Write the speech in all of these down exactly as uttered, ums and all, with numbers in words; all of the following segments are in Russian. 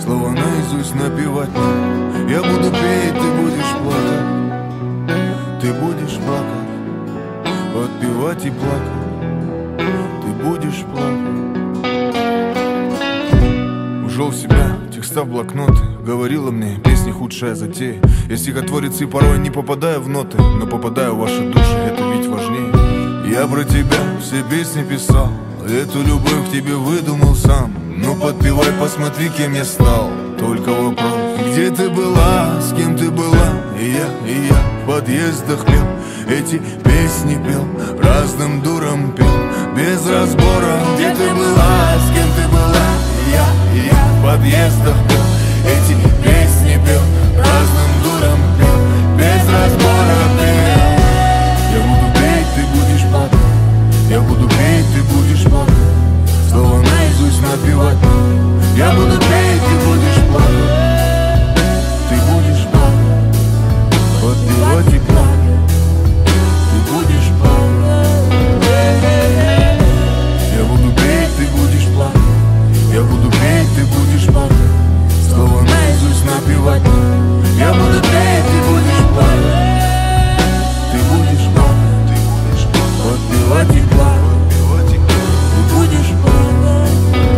слова наизусть напевать. Я буду петь, ты будешь плакать. Ты будешь плакать, подпевать и плакать. Ты будешь плакать. Ушел в себя, текста в блокноты. Говорила мне, песни худшая затея. Я стихотворец и порой не попадаю в ноты, но попадаю в ваши души, это ведь важнее. Я про тебя все песни писал, эту любовь к тебе выдумал сам. Ну подпевай, посмотри, кем я стал. Только вопрос, где ты была, с кем ты была? И я, и я в подъездах пел, эти песни пел, разным дурам пел, без разбора. Где ты была, с кем ты была? И я, и я в подъездах пел, эти песни пел, разным дурам пел, без разбора пел. Я буду петь, ты будешь плакать. Я буду петь, ты будешь плакать. Слова наизусть напевать. Я буду петь, ты будешь плакать. Ты будешь плакать, подпевать и плакать. Ты будешь плакать. Я буду петь, ты будешь плакать. Я буду петь, ты будешь плакать. Слова наизусть напевать. Я буду петь, ты будешь плакать. Ты будешь плакать, подпевать и плакать. Ты будешь плакать.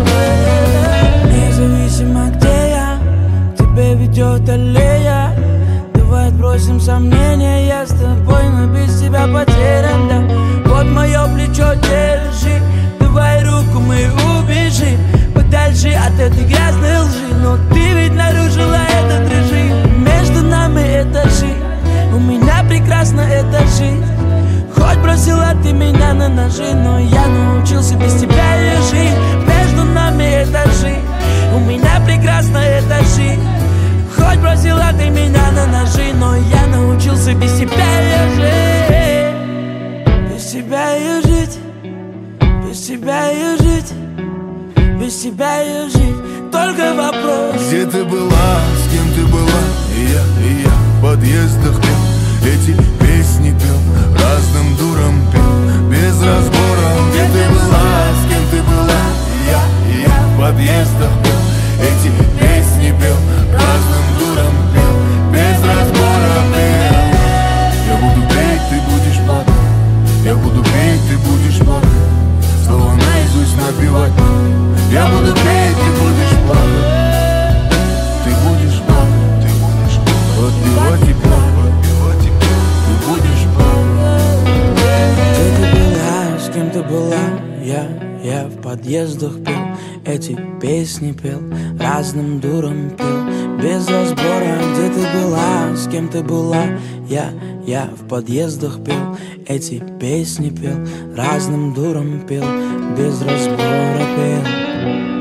Независимо где я, к тебе ведет аллея. Давай отбросим сомнения, я с тобой, но без тебя потерян, да. Вот мое плечо держи, давай руку мы убежим подальше от этой грязной лжи. Но ты ведь нарушила этот режим. Между нами этажи, у меня прекрасно эта жизнь. Хоть бросила ты меня на ножи, но я научился без тебя ее жить. Между нами этажи, у меня прекрасно эта жизнь. Хоть бросила ты меня на ножи, но я научился без тебя ее жить. Без тебя ее жить, без тебя ее жить, без тебя ее жить. Только вопрос, где ты была, с кем ты была? И я, и я в подъездах пел, эти песни пел, разным дурам пел, без разбора. Где ты была, с кем ты была? И я, и я в подъездах пел, эти песни пел, разным дурам пел, без разбора пел. Я буду петь, ты будешь плакать. Я буду петь, ты будешь плакать. Слова наизусть напевать. Я буду петь, ты будешь плакать. Ты будешь плакать, ты будешь подпевать и плакать. Ты будешь плакать. Где ты была, с кем ты была? Я, я в подъездах пел, эти песни пел, разным дурам пел, без разбора. Где ты была, с кем ты была? Я, я в подъездах пел, эти песни пел, разным дурам пел, без разбора пел.